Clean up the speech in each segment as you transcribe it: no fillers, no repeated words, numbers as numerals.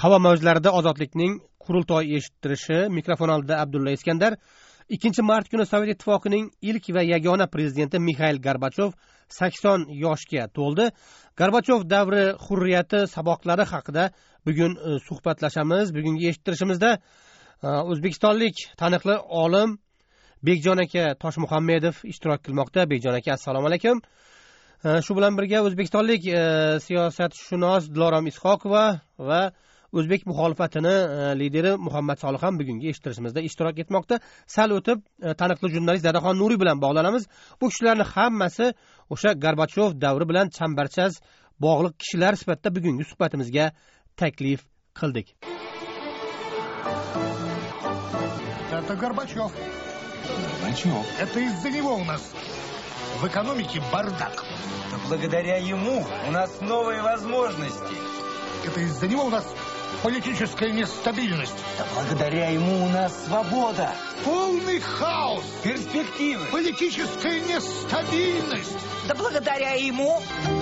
havo mavjlarida ozodlikning qurultoy eshittirishi. Mikrofon oldida Abdulla Iskandar. 2-mart kuni Sovet Ittifoqining ilk va yagona prezidenti Mixail Gorbachov 80 yoshga to'ldi. Gorbachov davri hurriyati saboqlari haqida bugun suhbatlashamiz. Bugungi eshittirishimizda o'zbekistonlik taniqli olim Bekjon aka Toshmuhammedov ishtirok qilmoqda. Bekjon aka, assalomu alaykum. Shu bilan birga o'zbekistonlik siyosatshunos Dilorom Ishoqova va o'zbek muxolifatini lideri Muhammad Solih ham bugungi eshittirishimizda ishtirok etmoqda. Sal o'tib taniqli jurnalist Dadaxon Nuriy bilan bog'lanamiz. Bu kishilarning hammasi o'sha Gorbachov davri bilan chambarchas bog'liq kishilar sifatida bugungi suhbatimizga taklif qildik. Это Горбачев. Это из-за него у нас в экономике бардак. Да благодаря ему у нас новые возможности. Это из-за него у нас политическая нестабильность. Да благодаря ему у нас свобода. Полный хаос. Перспективы. Политическая нестабильность. Да благодаря ему.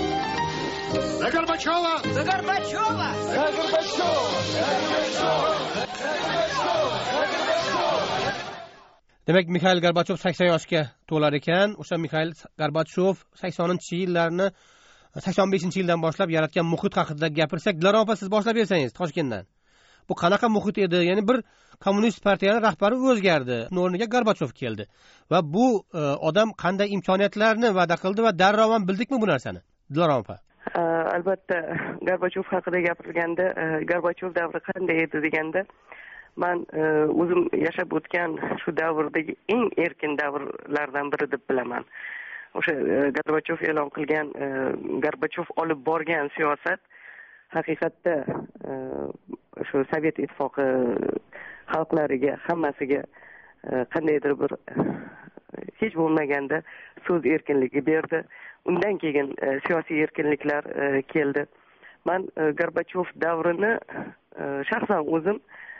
За Горбачева! За Горбачева! За Горбачева! За Горбачева! За Горбачева! Demak, Mixail Gorbachov 80 yoshga to'lar ekan. O'sha Mixail Gorbachov 80-yillarni 85-yildan boshlab yaratgan muhit haqida gapirsak, Dilorom opa, siz boshlab bersangiz Toshkentdan. Bu qanaqa muhit edi? Ya'ni bir kommunist partiyaning rahbari o'zgardi, o'rniga Gorbachov keldi. Va bu odam qanday imkoniyatlarni va'da qildi va darrov ham bildikmi bu narsani? Dilorom opa. Albatta, Gorbachov haqida gapirilganda, Gorbachov davri qanday edi deganda, men o'zim yashab o'tgan shu davrdagi eng erkin davrlardan biri deb bilaman. O'sha Gorbachov e'lon qilgan, Gorbachov olib borgan siyosat haqiqatda shu Sovet Ittifoqi xalqlariga, hammasiga qandaydir bir hech bo'lmaganda so'z erkinligi berdi. Undan keyin siyosiy erkinliklar keldi. Men Gorbachov davrini shaxsan o'zim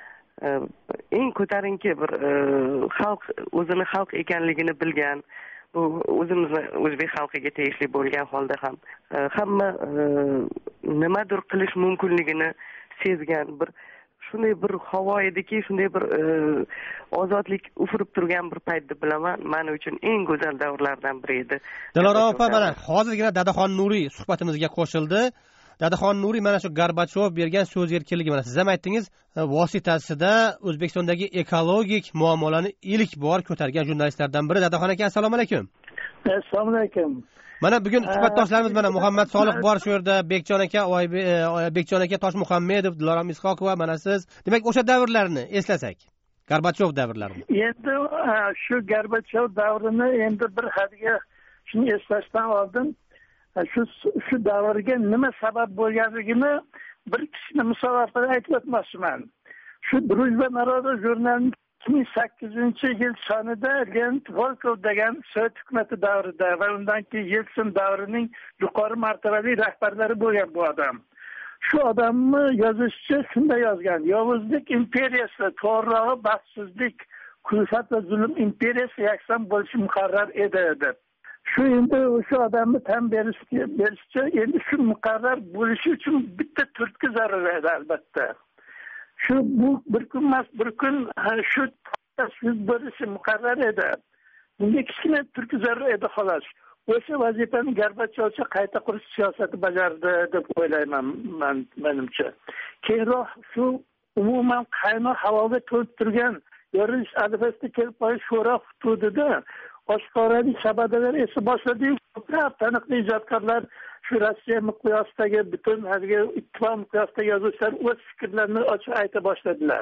eng ko'tarinki bir xalq, o'zini xalq ekanligini bilgan, bu o'zimizni o'zbek xalqiga tegishli bo'lgan holda ham hamma nimadir qilish mumkinligini sezgan bir shunday bir havo ediki, shunday bir ozodlik ufurib turgan bir payt deb bilaman. Men uchun eng go'zal davrlardan biri edi. Dilorom opa, mana hozirgina Dadaxon Nuriy suhbatimizga qo'shildi. Dadaxon Nuriy mana shu Gorbachov bergan so'z erkinligi, mana siz ham aytdingiz, vositasida O'zbekistondagi ekologik muammolarni ilk bor ko'targan jurnalistlardan biri. Dadaxon aka, assalomu alaykum. Assalomu alaykum. Mana bugun suhbatdoshlarimiz mana Muhammad Solih bor shu yerda, Bekjon aka Toshmuhammedov, Dilorom Ishoqova, mana siz. Demak, o'sha davrlarni eslasak, Gorbachov davrlarini. Endi shu Gorbachov davrini endi bir hadiga shuni eslashdan oldin shu davrga nima sabab bo'lganligini bir kichkina misol orqali aytib o'tmoqchiman. Shu Drujba naroda jurnalining 2008-yil sonida Leonid Volkov degan Sovet hukumati davrida va undan keyin Yeltsin davrining yuqori martabali rahbarlari bo'lgan bu odam. Shu odamni yozishicha shunday yozgan: Yovuzlik imperiyasi, to'g'rirog'i baxtsizlik, kulfat va zulm imperiyasi yakson bo'lishi muqarrar edi deb. Shu endi o'sha odamni tan berishcha endi shu muqarrar bo'lishi uchun bitta turtki zarur edi albatta. Shu bu bir kun emas, bir kun shu so'z bo'lishi muqarrar edi. Bunga kichkina turtki zarur edi xolos. O'sha vazifani Gorbachovcha qayta qurish siyosati bajardi deb o'ylayman menimcha. Keyinroq shu umuman qaynoq havoga to'lib turgan yorilish arafasida kelib qolish sho'ro hududida oshkoralik shabadalar esa boshladi. Ko'plab taniqli ijodkorlar shu Rossiya miqyosidagi butun haliga ittifoq miqyosidagi yozuvchilar o'z fikrlarini ochib ayta boshladilar.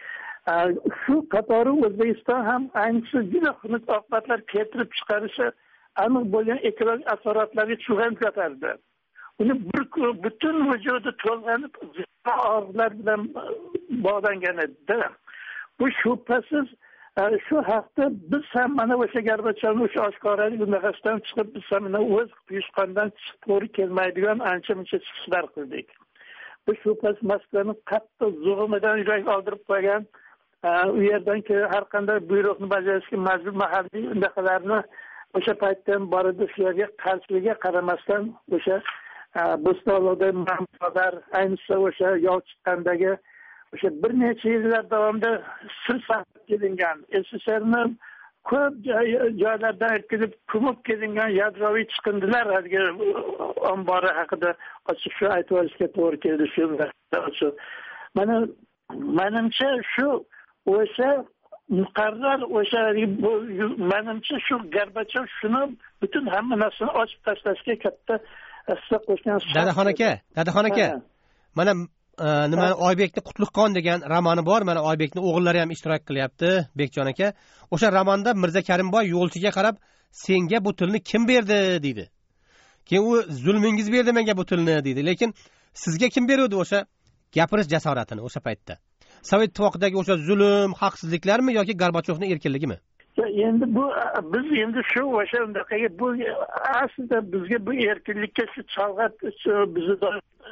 Shu qatori O'zbekiston ham ayniqsa juda xunuk oqibatlar keltirib chiqarishi aniq bo'lgan ekologik asoratlarga chuvgan ko'tardi. Uni butun vujudi to'lg'anib og'riqlar bilan bog'langan edi. Bu shubhasiz shu haqda biz ham mana o'sha Gorbachovni o'sha oshkoralik nafasdan chiqib, biz ham o'z quyushqondan chiqib to'g'ri kelmaydigan ancha-muncha chiqishlar qildik. Bu shubhasiz Moskvaning qattiq zug'umidan yurak oldirib qo'ygan, u yerdan har qanday buyruqni bajarishga majbur mahalliy undaqalarni o'sha paytdan bor edi. Shularga qarshiligiga qaramasdan o'sha Bo'stonliqda manfaatlar, ayniqsa o'sha yov chiqqandagi o'sha bir necha yillar davomida sir saqlab kelingan, SSSRni ko'p joylardan o'tkazib ko'mib kelingan yadroviy chiqindilar ombori haqida ochiq shu aytib olishga to'g'ri keldi. Shu manimcha shu o'sha muqarrar o'sha manimcha shu Gorbachov shuni butun hamma narsani ochib tashlashga katta hissa qo'shgan. Dadaxon aka, mana nima Oybekni Qutlug'qon degan romani bor. Mana Oybekni o'g'illari ham ishtirok qilyapti, Bekjon aka. O'sha romanda Mirza Karimboy yo'lchiga qarab, "Senga bu tilni kim berdi?" deydi. Keyin u "Zulmingiz berdi menga bu tilni" deydi. Lekin sizga kim berdi o'sha gapirish jasoratini o'sha paytda? Sovet ittifoqidagi o'sha zulm, haqsizliklarmi yoki Gorbachovning erkinligimi? Endi biz endi shu o'sha undaqaga bu aslida bizga bu erkinlikka shu chalg'at bizni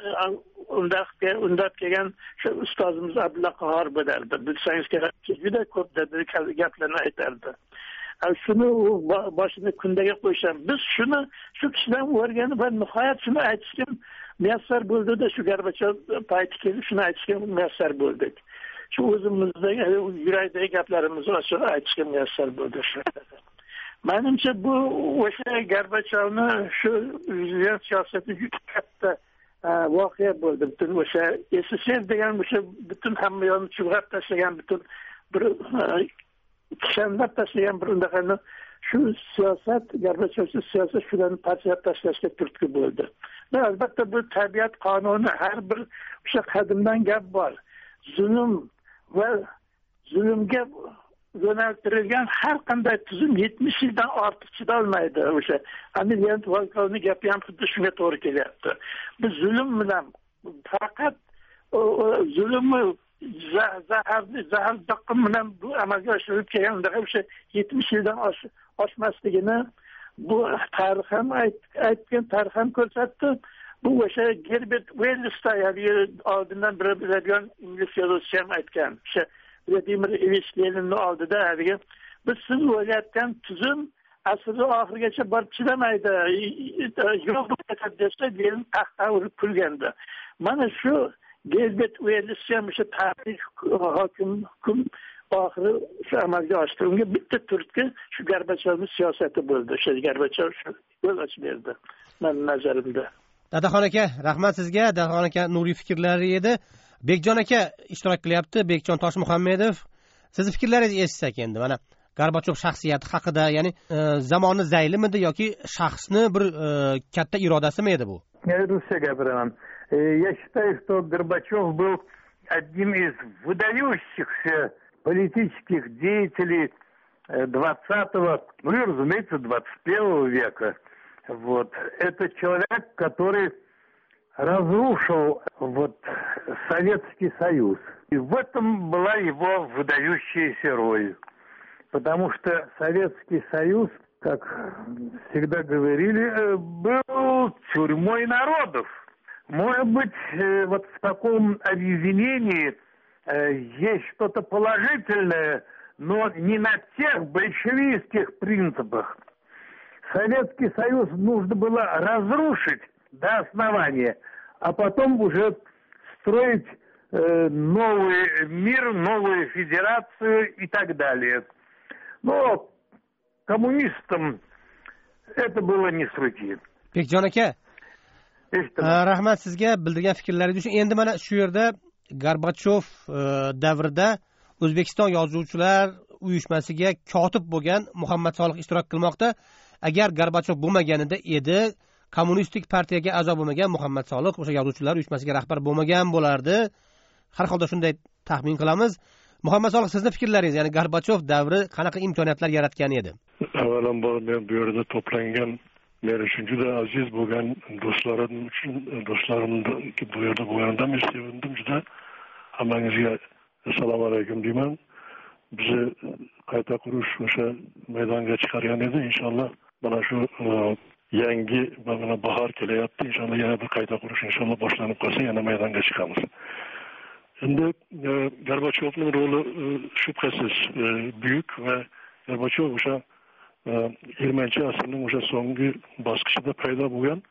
undab kelgan shu ustozimiz Abdulla Qahhor bo'lardi. Bilsangiz kerak, juda ko'p gaplarni aytardi. Shuni boshini kundaga qo'yishgan. Biz shuni shu kishidan o'rganib va nihoyat shuni aytishga muyassar bo'ldi-da, shu Gorbachov payti kelib shuni aytishga muyassar bo'ldik. Shu o'zimizdagi yurakdagi gaplarimizni ochib aytishga muyassar bo'ldi. Menimcha bu o'sha Gorbachovni shu siyosati juda katta voqea bo'ldi. Butun o'sha SSSR degan o'sha butun hamma yoqni chulg'ab tashlagan, butun bir kishanlab tashlagan bir undaqani shu siyosat, Gorbachovsiz siyosat shularni parchalab tashlashga turtki bo'ldi. Albatta bu tabiat qonuni, har bir o'sha qadimdan gap bor. Zulm va zulmga yo'naltirilgan har qanday tuzum 70 yildan ortiq chidolmaydi. O'sha Amiriyant Volkovning gapi ham xuddi shunga to'g'ri kelyapti. Biz zulm bilan faqat zulmni zahar daqqim bilan bu amalga oshirilib kelgan o'sha 70 yildan oshmasligini bu tarix ham aytgan, tarix ham ko'rsatdi. Bu o'sha Gerbert Wellsda oldindan bir biladigan ingliz yozuvchi ham aytgan. O'sha Vladimir Ilich Leninni oldida biz siz o'ylayotgan tuzum asrning oxirigacha borib chidamaydi. Yo'q bu ketadi desa, Lenin qahqaha urib kulgandi. Mana shu Gerbert Wells ham o'sha tarix hokim oxiri shu amalga oshdi. Unga bitta turtki shu Gorbachovning siyosati bo'ldi. O'sha Gorbachov shu yo'l ochib berdi, mening nazarimda. Dadaxon aka, rahmat sizga. Dadaxon aka nuriy fikrlari edi. Bekjon aka ishtirok qilyapti, Bekjon Toshmuhammedov. Sizni fikrlaringizni eshitsak endi. Mana Gorbachov shaxsiyati haqida, ya'ni zamoni zaylimidi yoki shaxsni bir katta irodasimi edi bu? Ruscha gapiraman. Я считаю, что Горбачев был одним из выдающихся политических деятелей 20-го, ну и, разумеется, 21 века. Вот. Это человек, который разрушил Советский Союз. И в этом была его выдающаяся роль. Потому что Советский Союз, как всегда говорили, был тюрьмой народов. Может быть, вот в таком объединении есть что-то положительное, но не на тех большевистских принципах. Советский Союз нужно было разрушить до основания, а потом уже строить новый мир, новую федерацию и так далее. Но коммунистам это было не с руки. Bekjon aka, rahmat sizga bildirgan fikrlaringiz uchun. Endi mana shu yerda Gorbachov davrida O'zbekiston Yozuvchilar uyushmasiga kotib bo'lgan Muhammad Solih ishtirok qilmoqda. Agar Gorbachov bo'lmaganida edi, kommunistik partiyaga a'zo bo'lmagan Muhammad Solih o'sha Yozuvchilar uyushmasiga rahbar bo'lmagan bo'lardi. Har holda shunday taxmin qilamiz. Muhammad Solih, sizning fikrlaringiz, ya'ni Gorbachov davri qanaqa imkoniyatlar yaratgan edi? Avvalambor men bu yerda to'plangan men uchun juda aziz bo'lgan do'stlarim uchun, do'stlarimni bu yerda bo'lganimdan men sevindim juda. Hammangizga assalomu alaykum deyman. Bizni qayta qurish o'sha maydonga chiqargan edi. Inshaalloh mana shu yangi mana bahor kelyapti. Inshaalloh yana bir qayta qurish inshaalloh boshlanib qolsa yana maydonga chiqamiz. Endi Gorbachovning roli shubhasiz buyuk va Gorbachov o'sha 20-asrning o'sha so'nggi bosqichida paydo bo'lgan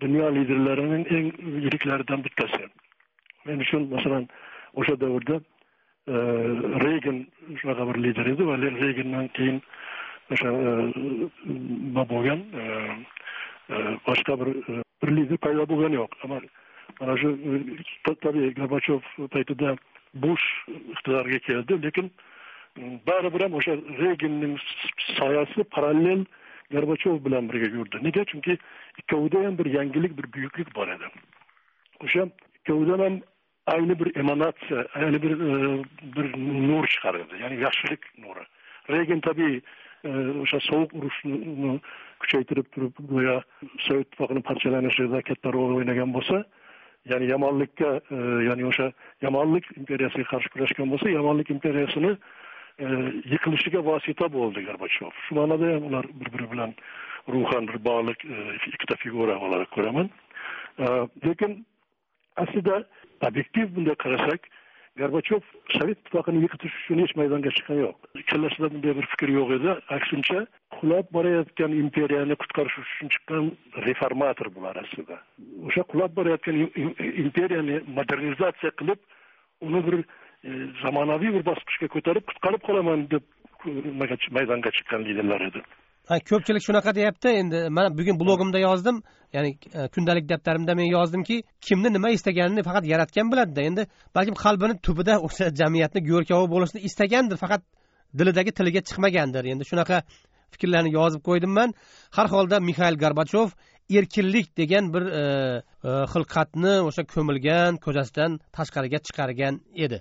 dunyo liderlarining eng yiriklaridan bittasi. Men uchun masalan o'sha davrda Reagan shunaqa bir lider edi va Reagandan keyin o'sha bo'lgan boshqa bir lider paydo bo'lgani yo'q. Mana shu tabiiy Gorbachev paytida Bush iqtidorga keldi, lekin baribir ham o'sha Reaganning soyasi parallel Gorbachev bilan birga yurdi. Nega? Chunki ikkovida ham bir yangilik, bir buyuklik bor edi. O'sha ikkovidan ham ayni bir emanatsiya, ayni bir nur chiqardi, ya'ni yaxshilik nuri. Reagan tabiiy o'sha sovuq urushni kuchaytirib turib, go'yo Sovet ittifoqining parchalanishida katta rol o'ynagan bo'lsa, ya'ni yomonlikka, ya'ni o'sha yomonlik imperiyasiga qarshi kurashgan bo'lsa, yomonlik imperiyasini yiqilishiga vosita bo'ldi Gorbachev. Shu ma'noda ham ular bir-biri bilan ruhan bir bog'liq ikkita figura olarak ko'raman. Lekin aslida obyektiv bunday qarasak, Gorbachev Sovet ittifoqini yiqitish uchun hech maydonga chiqqan yo'q. Kellasida bunday bir fikr yo'q edi. Aksincha, qulab borayotgan imperiyani qutqarish uchun chiqqan reformator bular aslida. O'sha qulab borayotgan imperiyani modernizatsiya qilib, uni bir zamonaviy bir bosqichga ko'tarib qutqarib qolaman deb maydonga chiqqan liderlar edi. Ko'pchilik shunaqa deyapti. Endi men bugun blogimda yozdim, ya'ni kundalik daftarimda men yozdimki, kimni nima istaganini faqat yaratgan biladi-da. Endi balkim qalbini tubida o'sha jamiyatni go'rkovi bo'lishni istagandir, faqat dilidagi tiliga chiqmagandir. Endi shunaqa fikrlarni yozib qo'ydim men. Har holda Mikhail Gorbachev erkinlik degan bir xilqatni o'sha ko'milgan ko'zasidan tashqariga chiqargan edi.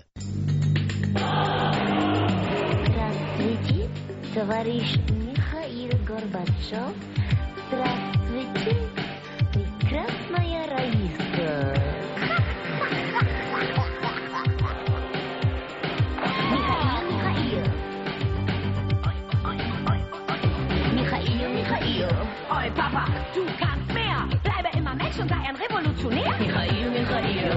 Здравствуйте, товарищ Михаил Горбачев. Здравствуйте, прекрасная Раиса. Michael. Oi, Papa, du kannst mehr. Bleibe immer Mensch und sei ein Revolutionär. Michael.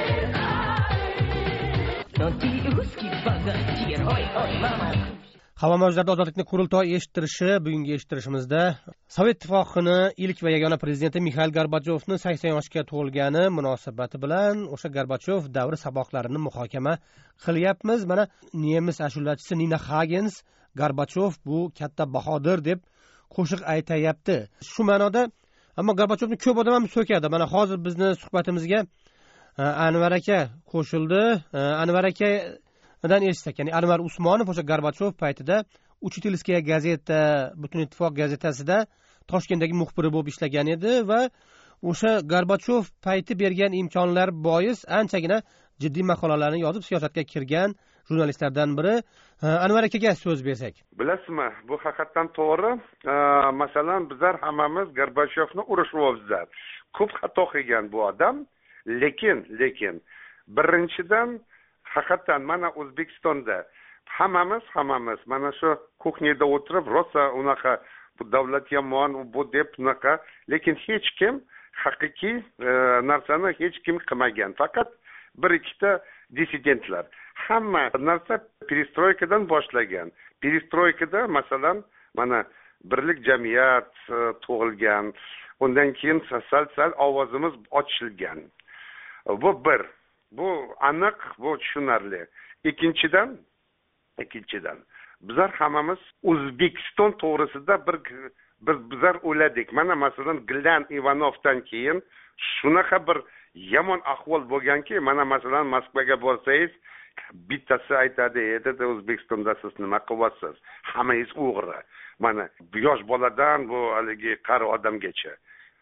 Und die Ruski bagastier. Oi, Mama. Havo mavjlarida ozodlikni qurultoy eshittirishi, bugungi eshittirishimizda Sovet ittifoqini ilk va yagona prezidenti Mikhail Gorbachevni 80 yoshga to'lgani munosabati bilan o'sha Gorbachev davri saboqlarini muhokama qilyapmiz. Mana nemis ashulachisi Nina Hagens Gorbachev bu katta bahodir deb qo'shiq aytayapti. Shu ma'noda, ammo Gorbachevni ko'p odam ham so'kadi. Mana hozir bizni suhbatimizga Anvar aka qo'shildi. Anvar akadan eshitsak, ya'ni Anvar Usmonov o'sha Gorbachev paytida Uchitilskaya gazeta, Butun ittifoq gazetasida Toshkentdagi muxbiri bo'lib ishlagan edi va o'sha Gorbachev payti bergan imkonlar bois anchagina jiddiy maqolalarni yozib siyosatga kirgan jurnalistlardan biri. Anvar akaga so'z bersak. Bilasizmi, bu haqiqatan to'g'ri. Masalan, bizlar hammamiz Gorbachevni urushyapmiz. Ko'p xato qilgan bu odam, lekin birinchidan haqiqatan mana O'zbekistonda hammamiz mana shu kuxnyada o'tirib, rosa unaqa bu davlat yomon, bu deb unaqa, lekin hech kim haqiqiy narsani hech kim qilmagan. Faqat bir ikkita dissidentlar. Hamma narsa perestroykadan boshlagan. Perestroykada masalan mana birlik jamiyat tug'ilgan. Undan keyin sal ovozimiz ochilgan. Bu bir. Bu aniq, bu tushunarli. Ikkinchidan bizlar hammamiz O'zbekiston to'g'risida bizlar o'yladik. Mana masalan Glan Ivanovdan keyin shunaqa bir yomon ahvol bo'lganki, mana masalan Moskvaga borsangiz, bittasi aytadi, O'zbekistonda siz nima qilyapsiz? Hammangiz o'g'ri. Mana yosh boladan bu haligi qari odamgacha.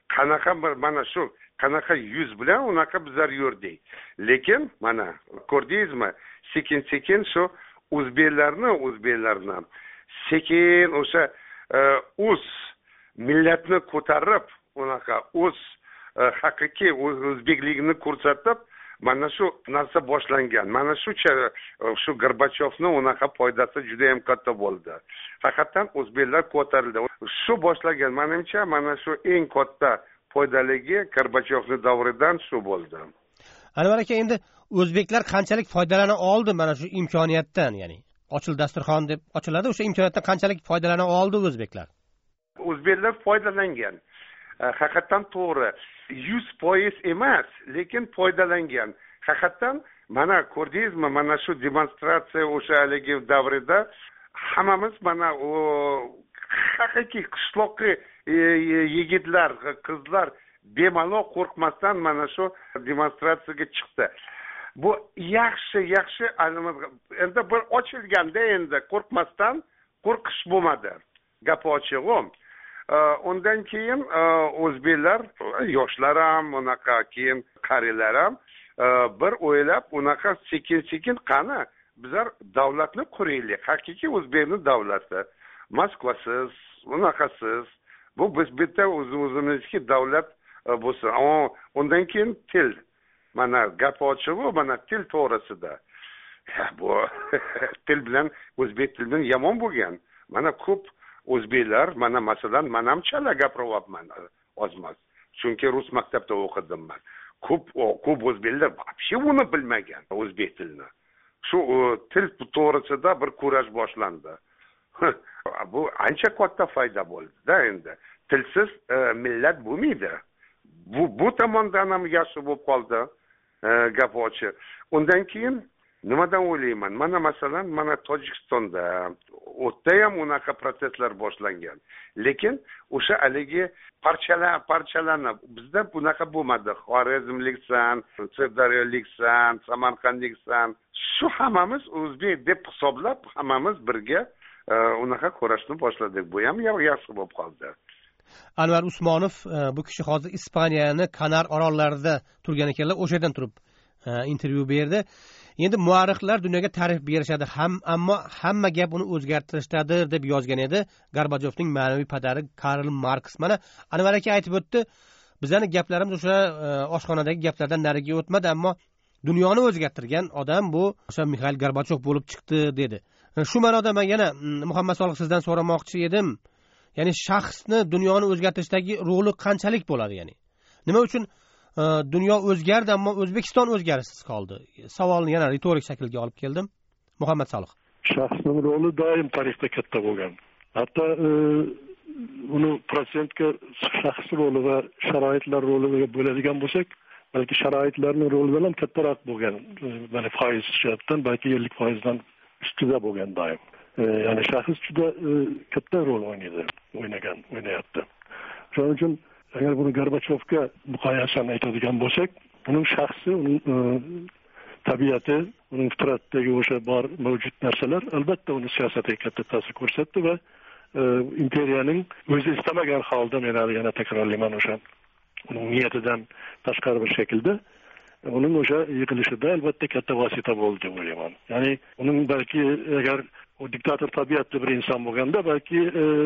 Qanaqa yuz bilan unaqa bizlar yurdik. Lekin mana ko'rdingizmi, sekin shu o'zbeklarni sekin o'sha o'z millatni ko'tarib, unaqa o'z haqiqiy o'zbekligini ko'rsatib, mana shu narsa boshlangan. Mana shu Gorbachevning unaqa foydasi juda ham katta bo'ldi. Haqiqatan o'zbeklar ko'tarildi. Shu boshlagan, menimcha, mana shu eng katta foydaligi Gorbachevning davridan shu bo'ldi. Anvar aka, endi o'zbeklar qanchalik foydalana oldi mana shu imkoniyatdan, ya'ni ochil dasturxon deb ochiladi, o'sha imkoniyatdan qanchalik foydalana oldi o'zbeklar? O'zbeklar foydalangan. haqiqatdan to'g'ri 100% emas, lekin foydalangan. Haqiqatdan mana ko'rdingizmi, mana shu demonstratsiya o'sha haligi davrida hammamiz mana u haqiqiy qishloqi yigitlar, qizlar bemalol qo'rqmasdan mana shu demonstratsiyaga chiqdi. Bu yaxshi endi bir ochilganda endi qo'rqmasdan qo'rqish bo'lmadi. Gap ochig'i. Undan keyin o'zbeklar, yoshlar ham, unaqa keyin qarilar ham bir o'ylab, unaqa sekin-sekin qani bizlar davlatni quraylik. Haqiqiy o'zbekning davlati. Moskvasiz, unaqasiz. Bu biz bitta o'zimizga davlat bo'lsin. Undan keyin til. Mana gap ochig'i, mana til to'g'risida. Bu til bilan o'zbek tili bilan yomon bo'lgan. Mana ko'p o'zbeklar, mana masalan, men ham chala gapiryapman ozmas. Chunki rus maktabda o'qidim men. Ko'p o'zbeklar вообще uni bilmagan o'zbek tilini. Shu til to'g'risida bir kurash boshlandi. Bu ancha katta foyda bo'ldi-da endi. Tilsiz millat bo'lmaydi. Bu tomondan ham yaxshi bo'lib qoldi. Gap ochiq. Undan keyin nimadan o'ylayman? Mana masalan, mana Tojikistonda o'tda ham unaqa proseslar boshlangan. Lekin o'sha haligi parchalanib bizda bunaqa bo'lmadi. Xorazmliksan, Sirdaryoliksan, Samarqandliksan, shu hammamiz o'zbek deb hisoblab hammamiz birga unaqa kurashni boshladik. Bu ham yaxshi bo'lib qoldi. Anvar Usmonov, bu kishi hozir Ispaniyani Kanar orollarida turgan ekanlar, o'sha yerdan turib intervyu berdi. Endi muarrixlar dunyoga ta'rif berishadi, ammo hamma gap uni o'zgartirishdadir deb yozgan edi Gorbachevning ma'naviy padari Karl Marks. Mana Anvar aka aytib o'tdi, bizning gaplarimiz o'sha oshxonadagi gaplardan nariga o'tmadi, ammo dunyoni o'zgartirgan odam bu o'sha Mixail Gorbachev bo'lib chiqdi dedi. Shu ma'noda men yana Muhammad Solih sizdan so'ramoqchi edim. Ya'ni shaxsni dunyoni o'zgartirishdagi roli qanchalik bo'ladi, ya'ni? Nima uchun dunyo o'zgardi, ammo O'zbekiston o'zgarishsiz qoldi? Savolni yana ritorik shaklga olib keldim. Muhammad Solih. Shaxsning roli doim tarixda katta bo'lgan. Hatto uni prosentga shaxs roli va sharoitlar roliga bo'ladigan bo'lsak, balki sharoitlarning rolidan ham kattaroq bo'lgan. Mana foiz jihatdan balki 50% dan ustida bo'lgan doim. Ya'ni shaxs juda katta rol o'ynayapti. Shuning uchun agar buni Gorbachevga muqoyasan aytadigan bo'lsak, uning shaxsi, uning tabiati, uning fitratidagi o'sha bor mavjud narsalar albatta uni siyosatiga katta ta'sir ko'rsatdi va imperiyaning o'zi istamagan holda, men yana takrorlayman, o'sha uning niyatidan tashqari bir shaklda uning o'sha yiqilishida albatta katta vosita bo'ldi deb o'ylayman. Ya'ni uning balki agar o diktator tabiatli bir inson bo'lganda balki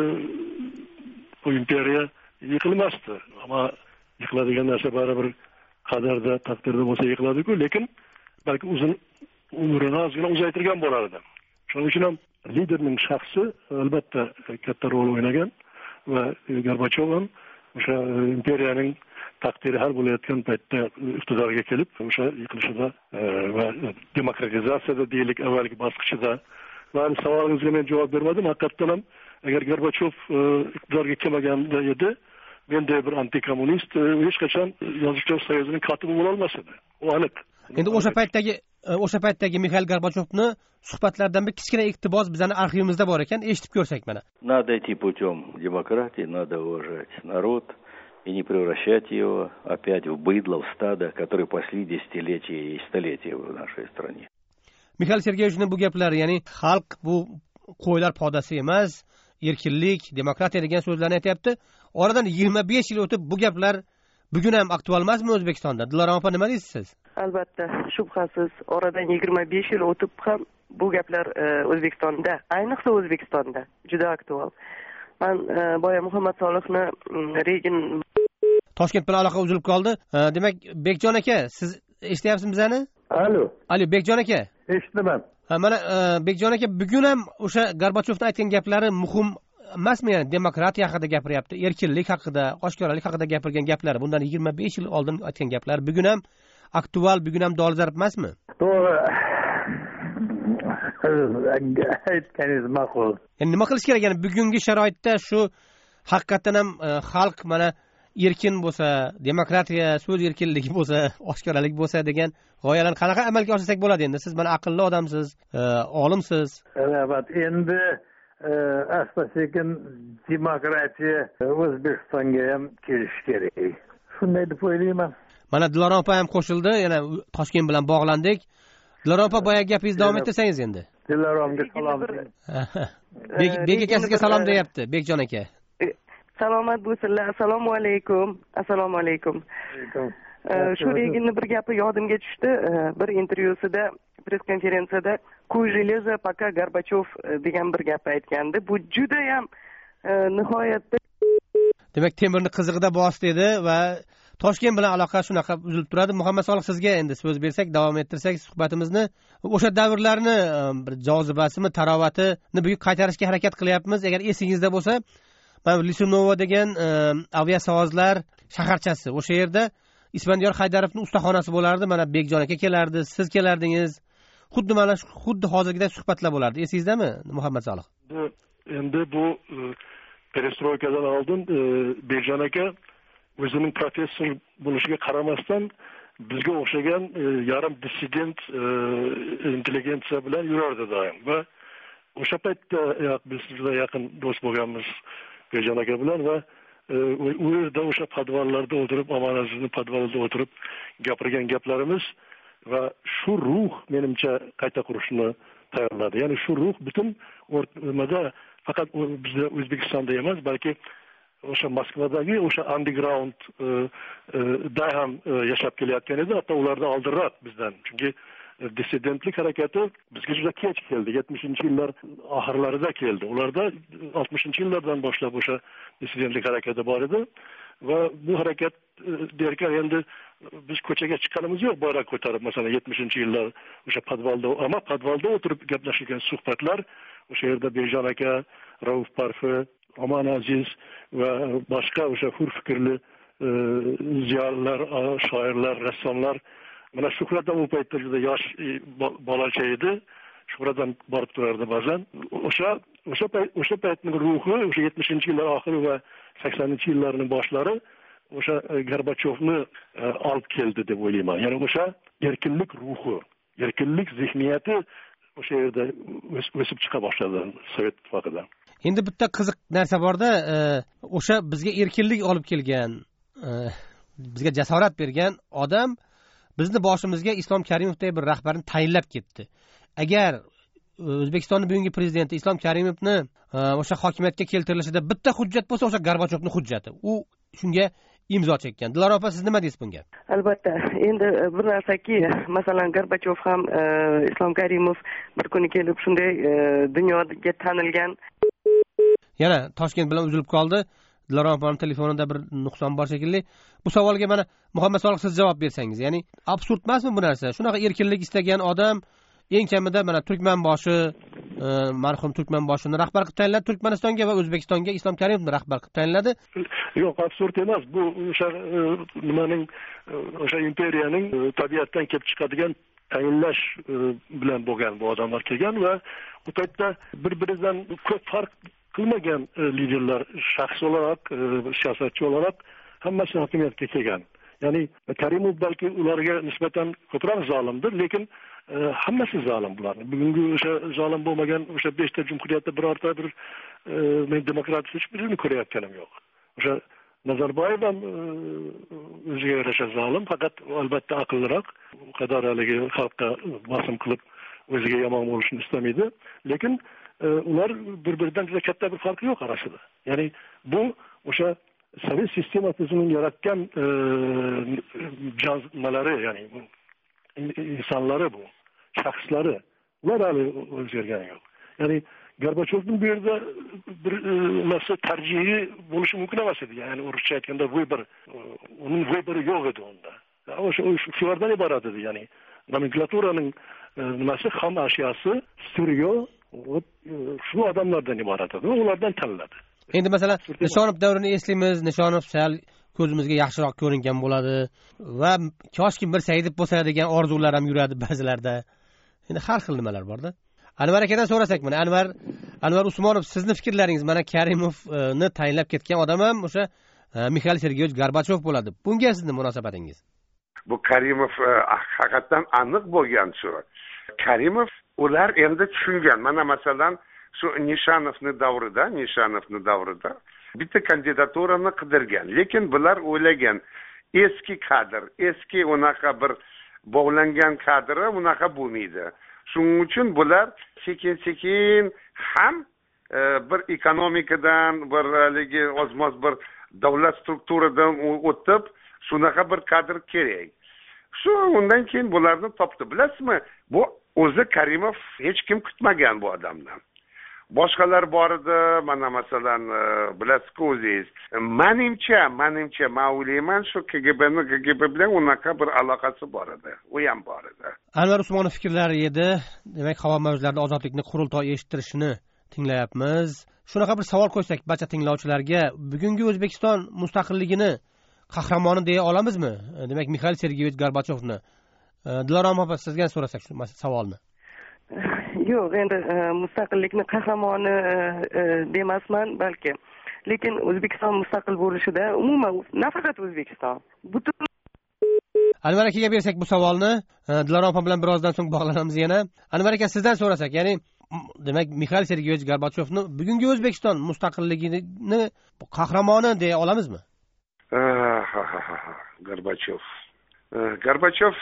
bu imperiya yiqilmasdi. Ammo yiqiladigan narsa baribir qadarda, taqdirda bo'lsa yiqiladi-ku, lekin balki uzun umrini ozgina uzaytirgan bo'lardi. Shuning uchun ham liderning shaxsi albatta katta rol o'ynagan va Gorbachev ham o'sha imperiyaning taqdiri hal bo'layotgan paytda iqtidorga kelib, o'sha yiqilishida va demokratizatsiyada deylik avvalgi bosqichida va savolingizga men javob bermadim. Haqiqatan ham agar Gorbachev iqtidorga kelmaganda edi, menda bir antikommunist hech qachon Yozuvchilar soyuzining kotibi bo'la olmas edi. U aniq. Endi o'sha paytdagi Mixail Gorbachevni suhbatlaridan bir kichkina iqtibos bizning arxivimizda bor ekan, eshitib ko'rsak mana. Надо идти путем демократии, надо уважать народ и не превращать его опять в быдло, в стадо, которые пасли десятилетия и столетия в нашей стране. Mixail Sergeyevichning bu gaplari, ya'ni xalq bu qo'ylar podasi emas, erkinlik, demokratiya degan so'zlarni aytayapti. Oradan 25 yil o'tib bu gaplar bugun ham aktual emasmi O'zbekistonda? Dilorom opa, nima deysiz siz? Albatta, shubhasiz, oradan 25 yil o'tib ham bu gaplar O'zbekistonda, ayniqsa O'zbekistonda juda aktual. Men boya Muhammad Solihni Regin Toshkent bilan aloqa uzilib qoldi. Demak, Bekjon aka, siz eshityapsizmi bizani? Alo, Bekjon aka. eshitaman. Mana Bekjon aka, bugun ham o'sha Gorbachevning aytgan gaplari muhim emasmi? Ya'ni demokratiya haqida gapiryapti, erkinlik haqida, oshkoralik haqida gapirgan gaplari, bundan 25 yil oldin aytgan gaplar bugun ham aktual, bugun ham dolzarb emasmi? To'g'ri. Aytganingiz ma'qul. Endi nima qilish kerak? Ya'ni bugungi sharoitda shu haqiqatan ham xalq mana erkin bo'lsa, demokratiya, so'z erkinligi bo'lsa, oshkoralik bo'lsa degan g'oyalarni qanaqa amalga oshirsak bo'ladi endi? Siz mana aqlli odamsiz, olimsiz. Evet, endi asta sekin demokratiya O'zbekistonga ham kelishi kerak. Shunday deb o'ylayman. Mana Dilorom opa ham qo'shildi, yana Toshkent bilan bog'landik. Dilorom opa, boyagi gapingizni davom ettirsangiz endi. Diloromga salom. Bek akasiga salom deyapti, Bekjon aka. Salomat bo'lsinlar. Assalomu alaykum. Assalomu alaykum. Shu deginni bir gapi yodimga tushdi. Bir intervyusida, press konferensiyada "Kuy железо, пока Горбачев" degan bir gap aytgandi. Bu juda ham nihoyatda, demak, temirni qizig'ida bosdi edi va Toshkent bilan aloqa shunaqa uzilib turadi. Muhammad Solih, sizga endi so'z bersak, davom ettirsak suhbatimizni. O'sha davrlarni bir jozibasimi, tarovatini buyuk qaytarishga harakat qilyapmiz. Agar esingizda bo'lsa, mana Lisunova degan aviasozlar shaharchasi, o'sha yerda Isfandiyor Haydarovning ustaxonasi bo'lardi. Mana Bekjon aka kelardi, siz kelardingiz. Xuddi hozirgidek suhbatlar bo'lardi. Esingizdami, Muhammad Solih? Endi bu perestroykadan oldin Bekjon aka o'zining professor bo'lishiga qaramasdan bizga o'xshagan yarim dissident intelligensiya bilan yurardi doim va o'sha paytda biz juda yaqin do'st bo'lganmiz Bekjon aka bilan va u yerda o'sha podvallarda o'tirib, Omon Azizning podvalida o'tirib gapirgan gaplarimiz va shu ruh menimcha qayta qurishni tayyorladi. Ya'ni shu ruh butun o'rtamada faqat bizda O'zbekistonda emas, balki o'sha Moskvadagi o'sha underground da ham yashab kelayotgan edi, hatto ulardan oldinroq bizdan. Chunki dissidentlik harakati bizga juda kech keldi. 70-yillar oxirlarida keldi. Ularda 60-yillardan boshlab o'sha dissidentlik harakati bor edi va bu harakat derkan endi biz ko'chaga chiqqanimiz yo'q, bayroq ko'tarib, masalan 70-yillar o'sha podvalda o'tirib gaplashgan suhbatlar, o'sha yerda Bekjon aka, Rauf Parfi, Omon Aziz va boshqa o'sha hur fikrli ziyolilar, shoirlar, rassomlar. Mana Shuhrat ham u paytda juda yosh bolacha edi. Shuhrat ham borib turardi ba'zan. O'sha paytning ruhi, o'sha 70-yillar oxiri va 80-yillarning boshlari o'sha Gorbachevni olib keldi deb o'ylayman. Ya'ni o'sha erkinlik ruhi, erkinlik zihniyati o'sha yerda o'sib chiqa boshladi Sovet ittifoqidan. Endi bitta qiziq narsa borda, o'sha bizga erkinlik olib kelgan, bizga jasorat bergan odam bizni boshimizga Islom Karimovdek bir rahbarni tayinlab ketdi. Agar O'zbekistonning bugungi prezidenti Islom Karimovni o'sha hokimiyatga keltirilishida bitta hujjat bo'lsa, o'sha Gorbachevning hujjati. U shunga imzo chekkan. Dilara opa, siz nima deysiz bunga? Albatta, endi bir narsaki, masalan Gorbachev ham Islom Karimov bir kuni kelib shunday dunyoga tanilgan. Yana Toshkent bilan uzilib qoldi. Dilara opaning telefonida bir nuqson bor shekilli. Bu savolga mana Muhammad Solih, siz javob bersangiz. Ya'ni absurd emasmi bu narsa? Shunaqa erkinlik istagan odam eng kamida mana Turkmanboshi, marhum Turkmanboshini rahbar qilib tayinladi Turkmanistonga va O'zbekistonga Islom Karimovni rahbar qilib tayinladi. Yo'q, absurd emas. Bu o'sha nimaning, o'sha imperiyaning tabiatdan kelib chiqadigan tayinlash bilan bo'lgan bu odamlar kelgan va bu paytda bir-biridan ko'p farq qilmagan liderlar shaxs olarak, siyosatchi olarak hammasi hokimiyatga kelgan. Ya'ni Karimov balki ularga nisbatan ko'proq zolimdir, lekin hammasi zolim bularning. Bugungi o'sha zolim bo'lmagan o'sha 5 ta jumhuriyatda birorta bir men demokratik hech birini ko'rayotganim yo'q. O'sha Nazarboyev ham o'ziga yarasha zolim, faqat albatta aqlliroq, u qadar haligi xalqqa bosim qilib o'ziga yomon bo'lishni istamaydi, lekin ular bir-biridan juda katta bir farqi yo'q orasida. Ya'ni bu o'sha Sovet sistemasining yaratgan jazmalari, ya'ni insonlari, bu shaxslari, ular hali o'zgargani yo'q. Ya'ni Gorbachevning bu yerda bir narsa tarjihi bo'lishi mumkin emas edi. Ya'ni o'rischa aytganda uning vыборi yo'q edi unda. O'sha shulardan iborat edi. Ya'ni nomenklaturaning nimasi, ham ashyosi, siryo shu odamlardan iborat edi. Ulardan tanladi. Endi masalan Nishonov davrini eslaymiz. Nishonov sal ko'zimizga yaxshiroq ko'ringan bo'ladi va koshki bir Saidov bo'lsa degan orzular ham yuradi ba'zilarda. Endi har xil nimalar bor-da. Anvar akadan so'rasak, mana Anvar Usmonov, sizni fikrlaringiz, mana Karimovni tayinlab ketgan odam ham o'sha Mixail Sergeyevich Gorbachov bo'ladi. Bunga sizning munosabatingiz? Bu Karimov haqiqatan aniq bo'lgan shu. Karimov ular endi tushungan. Mana masalan shu Nishanovning davrida bitta kandidaturani qidirgan. Lekin bular o'ylagan eski kadr, eski unaqa bir bog'langan kadri unaqa bo'lmaydi. Shuning uchun bular sekin ham bir ekonomikadan, bir haligi ozmoz bir davlat strukturadan o'tib, shunaqa bir kadr kerak. Shu undan keyin bularni topdi. Bilasizmi? Bu o'zi Karimov hech kim kutmagan bu odamdan. Boshqalar bor edi, mana masalan, bilasiz-ku o'zingiz. Menimcha, men o'ylayman shu KGB bilan unaqa bir aloqasi bor edi. U ham bor edi. Anvar Usmonov fikrlari edi. Demak, havo mavjlarida ozodlikni qurultoy eshittirishini tinglayapmiz. Shunaqa bir savol qo'ysak barcha tinglovchilarga, bugungi O'zbekiston mustaqilligini qahramoni deya olamizmi? Demak, Mixail Sergeyevich Gorbachovni. Dilorom opa, sizdan so'rasak shu savolni. Yo'q, endi mustaqillikni qahramoni demasman, balki. Lekin O'zbekiston mustaqil bo'lishida umuman nafaqat O'zbekiston, butun Anvar akaga bersak bu savolni, Dilorom opa bilan birozdan so'ng bog'lanamiz yana. Anvar aka, sizdan so'rasak, ya'ni demak, Mixail Sergeyevich Gorbachovni bugungi O'zbekiston mustaqilligini qahramoni deya olamizmi? Gorbachov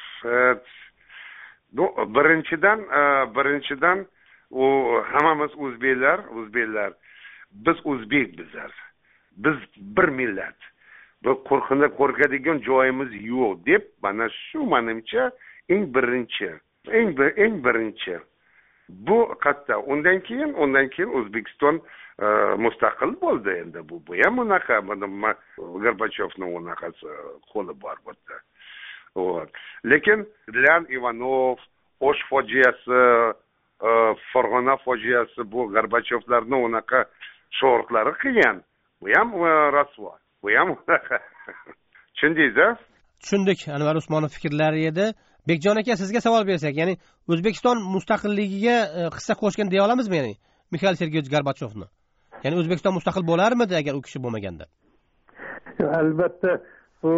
bu birinchidan u hammamiz o'zbeklar. Biz o'zbekbizlar. Biz bir millat. Bu qo'rqadigan joyimiz yo'q deb, mana shu menimcha eng birinchi. Bu qatta. Undan keyin O'zbekiston mustaqil bo'ldi endi. Bu ham unaqa, mana Gorbachovning unaqasi qo'li bor bo'ldi. Lekin Dilan Ivanov, O'sh fojiasi, Farg'ona fojiasi, bu Gorbachovlarning unaqa sho'rliqlari qilgan. Bu ham rasvo. Bu ham tushundingiz-a? Tushundik. Anvar Usmonov fikrlari edi. Bekjon aka, sizga savol bersak, ya'ni O'zbekiston mustaqilligiga hissa qo'shgan deya olamizmi, ya'ni Mixail Sergeyevich Gorbachovni? Ya'ni O'zbekiston mustaqil bo'larmidi agar u kishi bo'lmaganda? Albatta, bu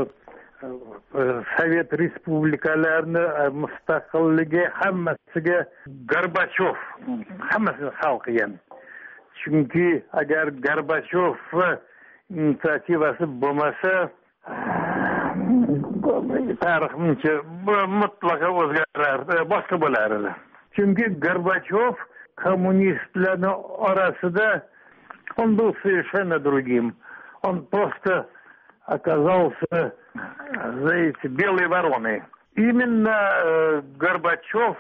Sovet respublikalarini mustaqilligi hammasiga Gorbachov hammasini hal qilgan. Chunki agar Gorbachov inisiativasi bo'lmasa, tarix mutlaqo o'zgarardi, boshqa bo'lardi. Chunki Gorbachov kommunistlarning orasida он был совершенно другим. Он просто оказался за эти белые вороны. Именно Горбачев,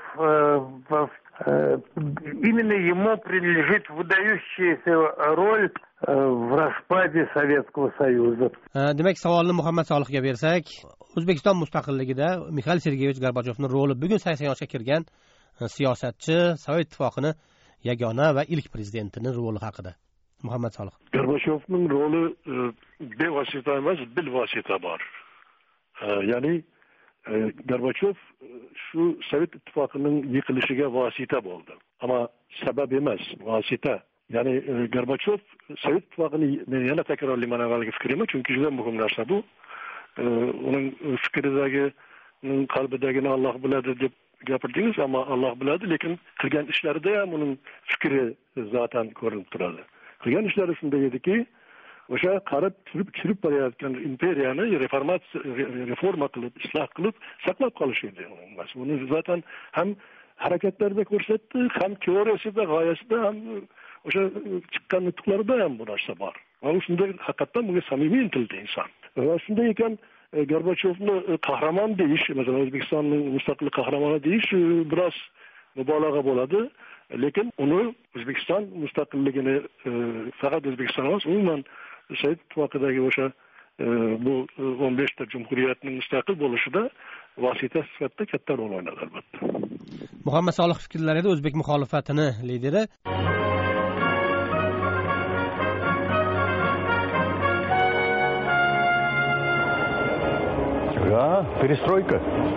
именно ему принадлежит выдающаяся роль в распаде Советского Союза. Demak, savolni Muhammad Solihga bersak, O'zbekiston mustaqilligida Mixail Sergeyevich Gorbachovning roli bugun 80 yoshga kirgan siyosatchi, Sovet ittifoqining yagona va ilk prezidentining roli haqida. Muhammad Solih. Gorbachovning roli bevosita emas, bilvosita bor. Ya'ni Gorbachov shu Sovet ittifoqining yiqilishiga vosita bo'ldi. Ammo sabab emas, vosita. Ya'ni Gorbachov Sovet ittifoqini, men yana takrorlayman avvalgi fikrimni, chunki juda muhim narsa bu. Uning fikridagi, qalbidagini Alloh biladi deb gapirdingiz, ammo Alloh biladi, lekin qilgan ishlarida ham uning fikri zotan ko'rinib turadi. Qilgan ishlari shunday ediki, o'sha qarib tushirib borayotgan imperiyani reforma qilib, isloh qilib saqlab qolish edi. Buni zotan ham harakatlarda ko'rsatdi, ham teoriyasida, g'oyasida, ham o'sha chiqqan nutqlarida ham bu narsa bor. Va shunday haqiqatdan bunga samimiy intildi inson. Va shunday ekan Gorbachovni qahramon deyish, masalan O'zbekistonning mustaqil qahramoni deyish biroz mubolag'a bo'ladi. Lekin uni O'zbekiston mustaqilligini faqat O'zbekiston emas, umuman Sovet ittifoqidagi o'sha bu 15 ta jumhuriyatning mustaqil bo'lishida vosita sifatida katta rol o'ynadi albatta. Muhammad Solih fikrlarida o'zbek muxolifatini lideri. Да, перестройка.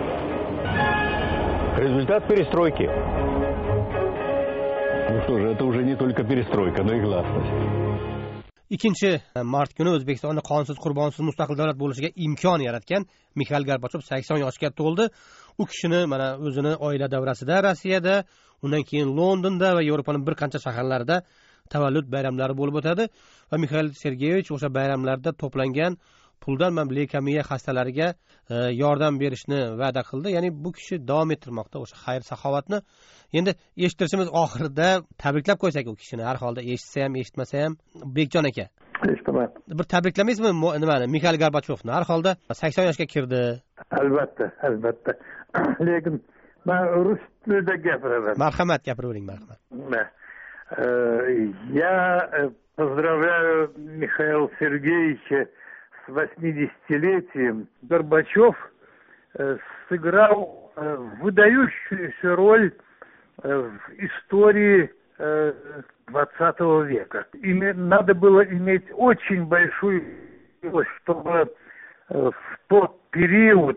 Результат перестройки. Ну что же, это уже не только перестройка, но и гласность. 2 mart kuni O'zbekistonda qonunsiz qurbonsiz mustaqil davlat bo'lishiga imkon yaratgan Mixail Gorbachov 80 yoshga to'ldi. U kishini mana o'zini oila davrasida Rossiyada, undan keyin Londonda va Yevropaning bir qancha shaharlarida tavallud bayramlari bo'lib o'tadi va Mixail Sergeyevich o'sha bayramlarda to'plangan puldan ham leykemiya xastalariga yordam berishni va'da qildi. Ya'ni bu kishi davom ettirmoqda o'sha xayr saxovatni. Endi eshittirishimiz oxirida tabriklab qo'ysak u kishini, har holda eshitsa ham eshitmasa ham. Bekjon aka, eshitaman. Bir tabriklamaysizmi nimani? Mixail Gorbachovni har holda 80 yoshga kirdi. Albatta. Lekin men rus tilida gapiraman. Marhamat, gapiravering, marhamat. Я поздравляю Михаила Сергеевича с 80-летием. Горбачев сыграл выдающуюся роль в истории 20 века. Надо было иметь очень большую силу, чтобы в тот период,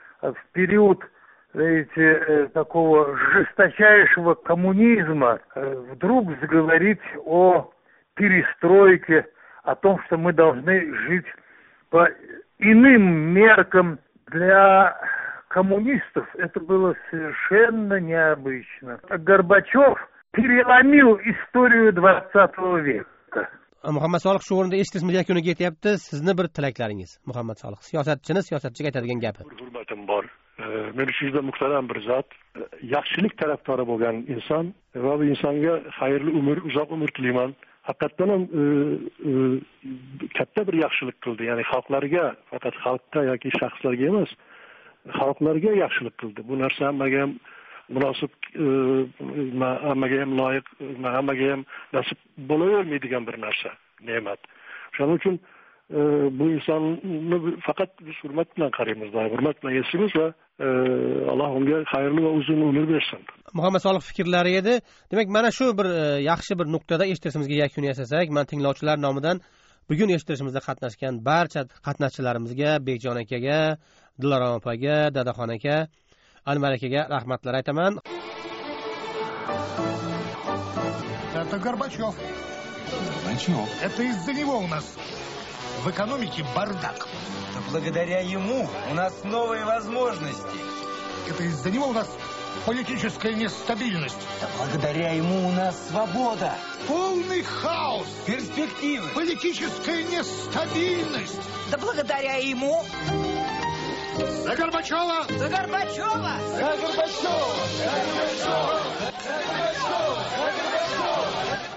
такого жесточайшего коммунизма, вдруг заговорить о перестройке, о том, что мы должны жить по иным меркам. Для коммунистов это было совершенно необычно. Горбачев переломил историю 20 века. Muhammad Solih, shu o'rinda eshitishimiz yakuniga yetyapti. Sizni bir tilaklaringiz, Muhammad Solih. Siyosatchiga aytadigan gapi. Hurmatim bor. Men uchun juda muhtaram bir zot, yaxshilik tarafdori bo'lgan inson va bu insonga xayrli umr, uzoq umr tilayman. Haqiqatan ham katta bir yaxshilik qildi. Ya'ni xalqlarga, faqat xalqqa yoki shaxslarga emas, xalqlarga yaxshilik qildi. Bu narsa hammaga ham munosib, hammaga ham loyiq, hammaga ham nasib bo'lavermaydigan bir narsa, ne'mat. Shuning uchun bu insonni faqat biz hurmat bilan qaraymiz, hurmat bilan eslaymiz va Alloh unga xayrli va uzun umr bersin. Muhammad Solih fikrlari edi. Demak, mana shu bir yaxshi bir nuqtada eshitishimizga yakun yasasak, men tinglovchilar nomidan bugun eshitishimizda qatnashgan barcha qatnashchilarimizga, Bekjon akaga, Dilorom opaga, Dadaxon aka, Anvar akaga rahmatlar aytaman. Это Горбачев. Это из-за него у нас в экономике бардак. Да благодаря ему у нас новые возможности. Это из-за него у нас политическая нестабильность. Да благодаря ему у нас свобода. Полный хаос. Перспективы. Политическая нестабильность. Да благодаря ему. За Горбачева! За Горбачева! За Горбачева! За Горбачева! За Горбачева! За Горбачева!